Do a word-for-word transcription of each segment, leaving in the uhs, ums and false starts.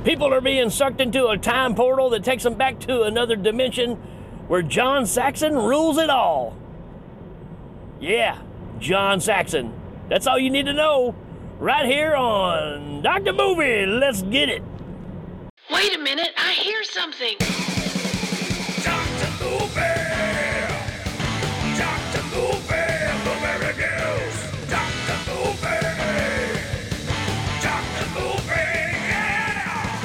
People are being sucked into a time portal that takes them back to another dimension where John Saxon rules it all. Yeah, John Saxon. That's all you need to know. Right here on Doctor Movie. Let's get it. Wait a minute, I hear something. Doctor Movie. Doctor Movie. Movie reviews. Doctor Movie. Doctor Movie. Yeah.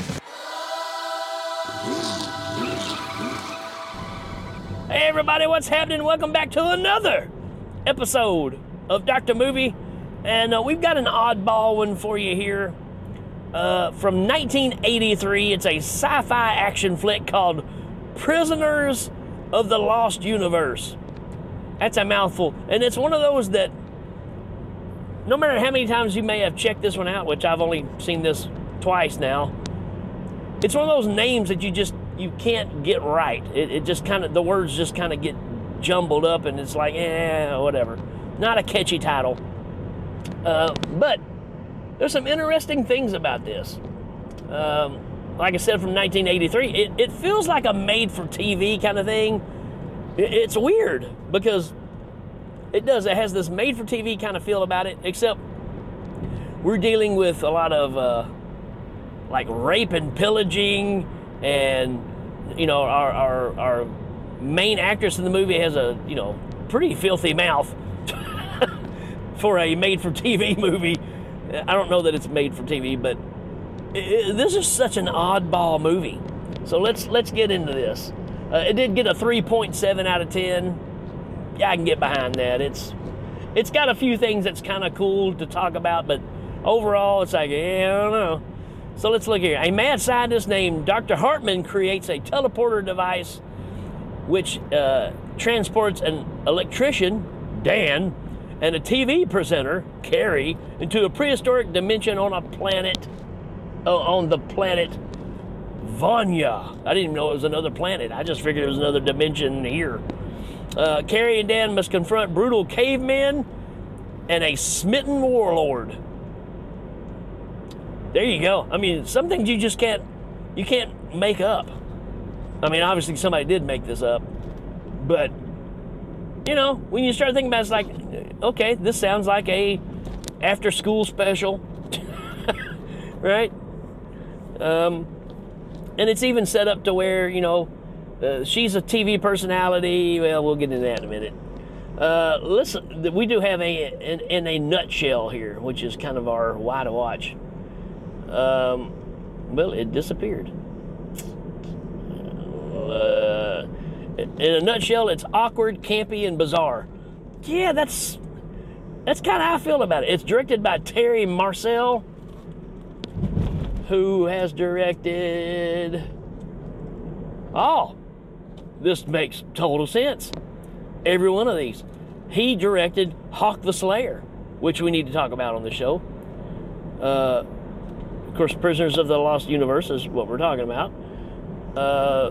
Hey everybody, what's happening? Welcome back to another episode of Doctor Movie. And uh, we've got an oddball one for you here. Uh, from nineteen eighty-three, it's a sci-fi action flick called Prisoners of the Lost Universe. That's a mouthful. And it's one of those that, no matter how many times you may have checked this one out, which I've only seen this twice now, it's one of those names that you just, you can't get right. It, it just kind of, the words just kind of get jumbled up and it's like, eh, whatever. Not a catchy title. Uh, but there's some interesting things about this. Um, like I said, from nineteen eighty-three, it, it feels like a made-for-T V kind of thing. It, it's weird because it does. It has this made-for-T V kind of feel about it, except we're dealing with a lot of uh, like rape and pillaging, and you know, our, our our main actress in the movie has a you know pretty filthy mouth. For a made-for-T V movie. I don't know that it's made for T V, but it, it, this is such an oddball movie. So let's let's get into this. Uh, it did get a three point seven out of ten. Yeah, I can get behind that. It's it's got a few things that's kind of cool to talk about, but overall, it's like, yeah, I don't know. So let's look here. A mad scientist named Doctor Hartman creates a teleporter device which uh, transports an electrician, Dan, and a T V presenter, Carrie, into a prehistoric dimension on a planet, uh, on the planet Vanya. I didn't even know it was another planet. I just figured it was another dimension here. Uh, Carrie and Dan must confront brutal cavemen and a smitten warlord. There you go. I mean, some things you just can't, you can't make up. I mean, obviously somebody did make this up, but you know, when you start thinking about it, it's like, okay, this sounds like a after-school special, right? Um, and it's even set up to where, you know, uh, she's a T V personality. Well, we'll get into that in a minute. Uh, listen, we do have a in, in a nutshell here, which is kind of our why to watch. Um, well, it disappeared. Uh, In a nutshell, it's awkward, campy, and bizarre. Yeah, that's that's kind of how I feel about it. It's directed by Terry Marcel, who has directed... Oh, this makes total sense. Every one of these. He directed Hawk the Slayer, which we need to talk about on the show. Uh, of course, Prisoners of the Lost Universe is what we're talking about. Uh...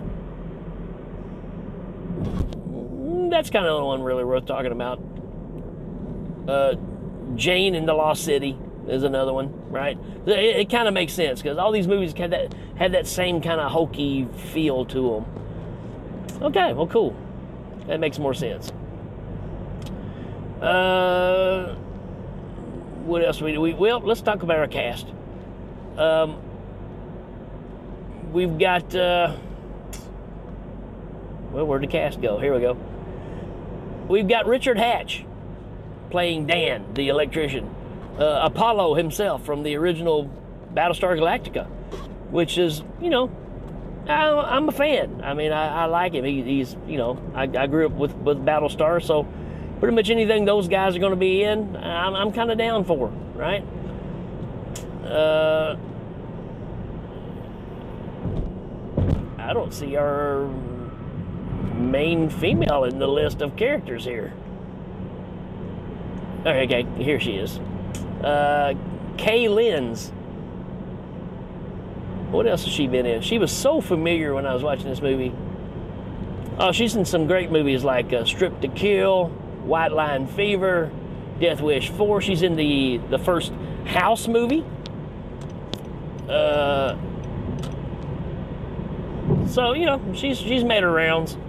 That's kind of the one really worth talking about. Uh, Jane and the Lost City is another one, right? It, it kind of makes sense because all these movies had that had that same kind of hokey feel to them. Okay, well, cool. That makes more sense. Uh, what else we do? We well, let's talk about our cast. Um, we've got. Uh, well, where'd the cast go? Here we go. We've got Richard Hatch playing Dan, the electrician. Uh, Apollo himself from the original Battlestar Galactica, which is, you know, I, I'm a fan. I mean, I, I like him. He, he's, you know, I, I grew up with, with Battlestar, so pretty much anything those guys are going to be in, I'm, I'm kind of down for, right? Uh, I don't see our main female in the list of characters here. Okay, okay, here she is. Uh, Kay Lenz. What else has she been in? She was so familiar when I was watching this movie. Oh, she's in some great movies like uh, Strip to Kill, White Line Fever, Death Wish four. She's in the, the first House movie. Uh, so you know, she's she's made her rounds.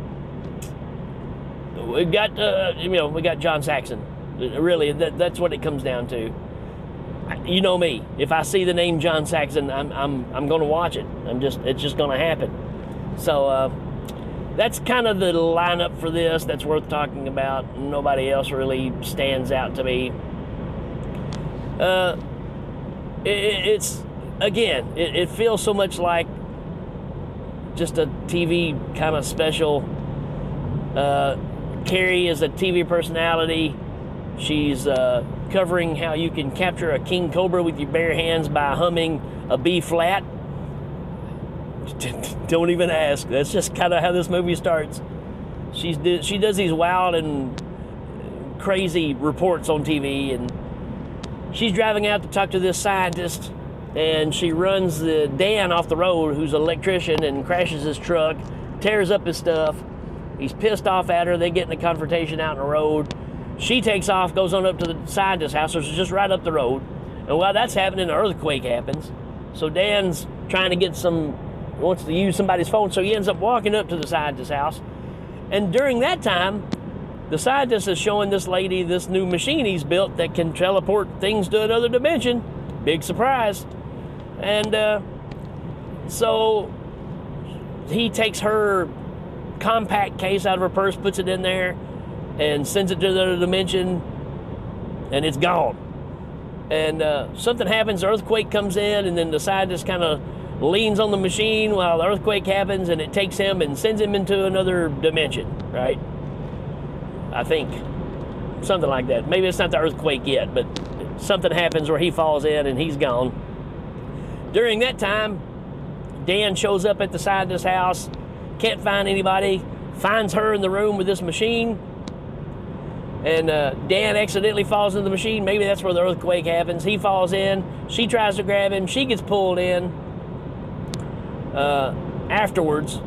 We got uh, you know we got John Saxon. Really, that, that's what it comes down to. You know me. If I see the name John Saxon, I'm I'm I'm going to watch it. I'm just it's just going to happen. So uh, that's kind of the lineup for this. That's worth talking about. Nobody else really stands out to me. Uh, it, it's again, it, it feels so much like just a T V kind of special. Uh, Carrie is a T V personality. She's uh, covering how you can capture a king cobra with your bare hands by humming a B flat. Don't even ask. That's just kind of how this movie starts. She's she does these wild and crazy reports on T V, and she's driving out to talk to this scientist, and she runs the Dan off the road, who's an electrician, and crashes his truck, tears up his stuff. He's pissed off at her. They get in a confrontation out in the road. She takes off, goes on up to the scientist's house, which is just right up the road. And while that's happening, an earthquake happens. So Dan's trying to get some, wants to use somebody's phone, so he ends up walking up to the scientist's house. And during that time, the scientist is showing this lady this new machine he's built that can teleport things to another dimension. Big surprise. And uh, so he takes her compact case out of her purse, puts it in there, and sends it to the other dimension, and it's gone. And uh, something happens, the earthquake comes in, and then the scientist kind of leans on the machine while the earthquake happens, and it takes him and sends him into another dimension, right? I think. Something like that. Maybe it's not the earthquake yet, but something happens where he falls in and he's gone. During that time, Dan shows up at the scientist's house, can't find anybody, finds her in the room with this machine, and uh, Dan accidentally falls into the machine. Maybe that's where the earthquake happens. He falls in, she tries to grab him, she gets pulled in uh, afterwards,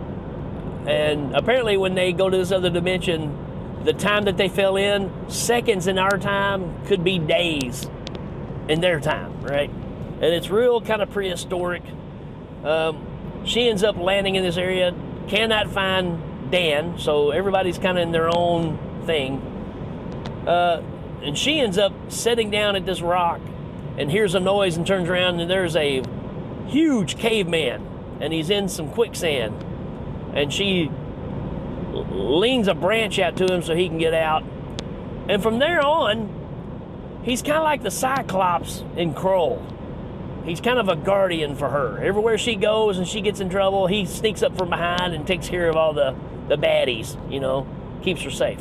and apparently when they go to this other dimension, the time that they fell in, seconds in our time could be days in their time, right? And it's real kind of prehistoric. Um, she ends up landing in this area, cannot find Dan, so everybody's kind of in their own thing. Uh, and she ends up sitting down at this rock and hears a noise and turns around, and there's a huge caveman, and he's in some quicksand. And she leans a branch out to him so he can get out. And from there on, he's kind of like the Cyclops in Krull. He's kind of a guardian for her. Everywhere she goes and she gets in trouble, he sneaks up from behind and takes care of all the, the baddies, you know, keeps her safe.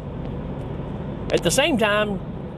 At the same time,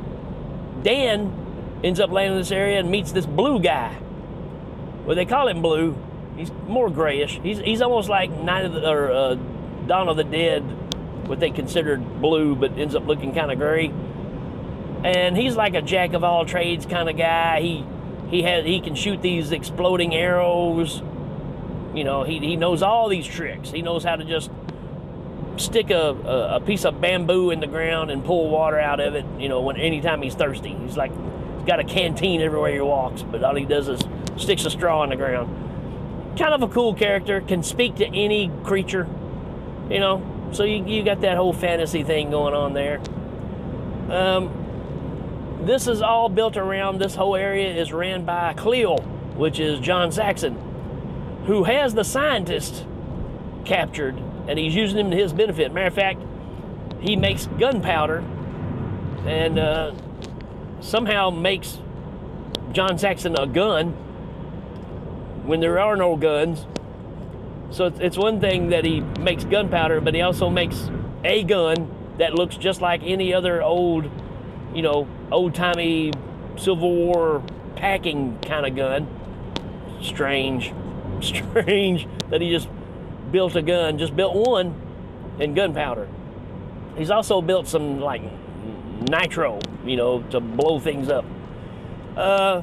Dan ends up landing in this area and meets this blue guy. Well, they call him Blue. He's more grayish. He's he's almost like Night of the, or uh, Dawn of the Dead, what they considered blue, but ends up looking kind of gray. And he's like a jack of all trades kind of guy. He he has he can shoot these exploding arrows. You know, he he knows all these tricks. He knows how to just stick a, a, a piece of bamboo in the ground and pull water out of it, you know, when anytime he's thirsty. He's like, he's got a canteen everywhere he walks, but all he does is sticks a straw in the ground. Kind of a cool character, can speak to any creature, you know, so you, you got that whole fantasy thing going on there. Um, this is all built around, this whole area is ran by Cleo, which is John Saxon, who has the scientist captured, and he's using him to his benefit. Matter of fact, he makes gunpowder and uh, somehow makes John Saxon a gun when there are no guns. So it's, it's one thing that he makes gunpowder, but he also makes a gun that looks just like any other old, you know, old-timey Civil War packing kind of gun. Strange, strange that he just built a gun, just built one in gunpowder. He's also built some like nitro, you know, to blow things up. Uh,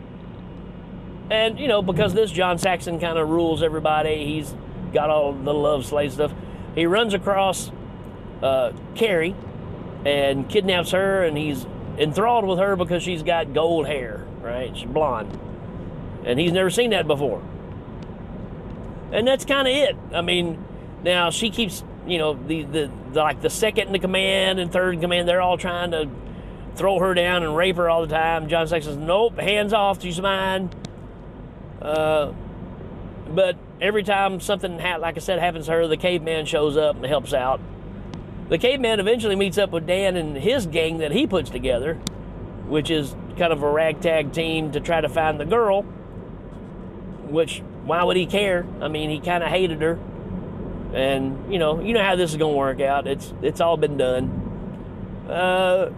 and you know, because this John Saxon kind of rules everybody, he's got all the love slave stuff. He runs across uh, Carrie and kidnaps her, and he's enthralled with her because she's got gold hair, right? She's blonde. and he's never seen that before. And that's kind of it. I mean, now she keeps, you know, the, the, the like the second in command and third in command, they're all trying to throw her down and rape her all the time. John Saxon says, nope, hands off, she's mine. Uh, but every time something, ha- like I said, happens to her, the caveman shows up and helps out. The caveman eventually meets up with Dan and his gang that he puts together, which is kind of a ragtag team to try to find the girl, which, why would he care? I mean, he kind of hated her. And, you know, you know how this is going to work out. It's it's all been done. Uh,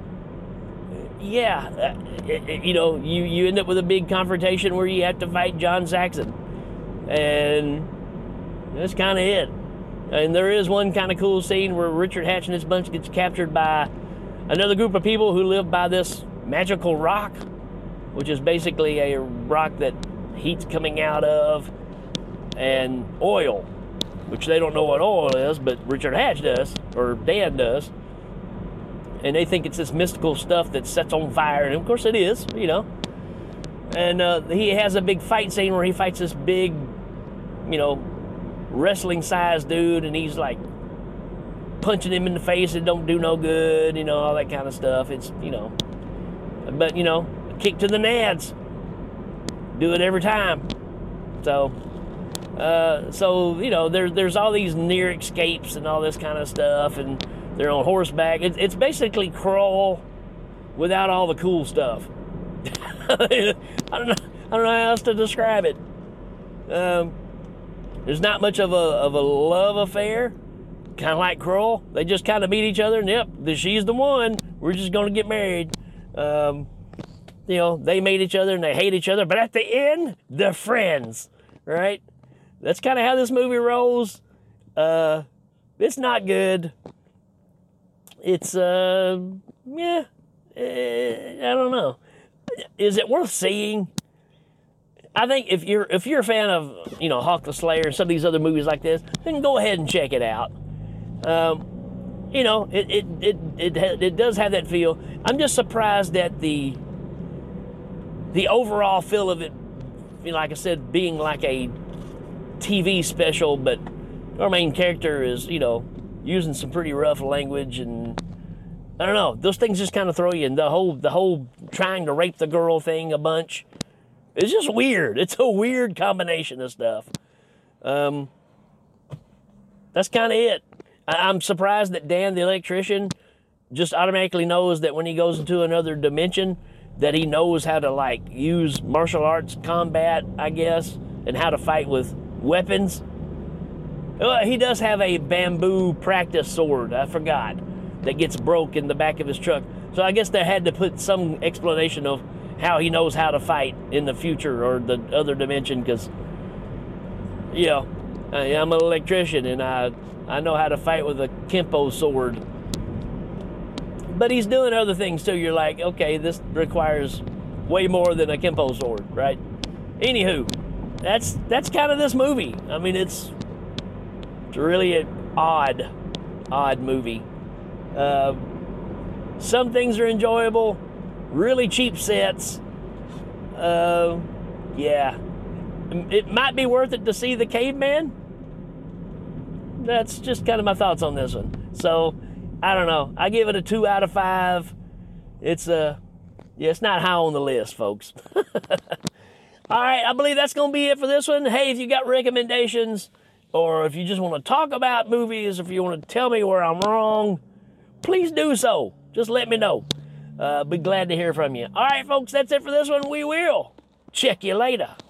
yeah, uh, it, it, you know, you, you end up with a big confrontation where you have to fight John Saxon. And that's kind of it. And there is one kind of cool scene where Richard Hatch and his bunch gets captured by another group of people who live by this magical rock, which is basically a rock that heat's coming out of, and oil, which they don't know what oil is, but Richard Hatch does, or Dan does. And they think it's this mystical stuff that sets on fire, and of course it is, you know. And uh, he has a big fight scene where he fights this big, you know, wrestling-sized dude, and he's like punching him in the face. It don't do no good, you know, all that kind of stuff. It's, you know, but, you know, a kick to the nads. Do it every time. So, uh, so you know, there, there's all these near escapes and all this kind of stuff, and they're on horseback. It, it's basically Crawl without all the cool stuff. I don't know. I don't know how else to describe it. Um, there's not much of a of a love affair, kind of like Crawl. They just kind of meet each other, and yep, she's the one. We're just going to get married. Um, you know, they meet each other and they hate each other, but at the end, they're friends, right? That's kind of how this movie rolls. Uh, it's not good. It's uh, yeah, uh, I don't know. Is it worth seeing? I think if you're if you're a fan of, you know, Hawk the Slayer and some of these other movies like this, then go ahead and check it out. Um, you know, it it it it, it, it does have that feel. I'm just surprised at the the overall feel of it, you know, like I said, being like a T V special, but our main character is, you know, using some pretty rough language, and I don't know, those things just kind of throw you in. The whole the whole trying to rape the girl thing a bunch. It's just weird. It's a weird combination of stuff. Um, that's kind of it. I, I'm surprised that Dan, the electrician, just automatically knows that when he goes into another dimension, that he knows how to, like, use martial arts combat, I guess, and how to fight with weapons. Uh, he does have a bamboo practice sword, I forgot, that gets broke in the back of his truck. So I guess they had to put some explanation of how he knows how to fight in the future or the other dimension, because, you know, I'm an electrician and I, I know how to fight with a Kempo sword. But he's doing other things too. You're like, okay, this requires way more than a Kempo sword, right? Anywho, that's that's kind of this movie. I mean, it's it's really an odd, odd movie. Uh, some things are enjoyable. Really cheap sets. Uh, yeah. It might be worth it to see The Caveman. That's just kind of my thoughts on this one. So, I don't know. I give it a two out of five. It's a, uh, yeah, it's not high on the list, folks. All right, I believe that's going to be it for this one. Hey, if you got recommendations, or if you just want to talk about movies, if you want to tell me where I'm wrong, please do so. Just let me know. Uh, be glad to hear from you. All right, folks, that's it for this one. We will check you later.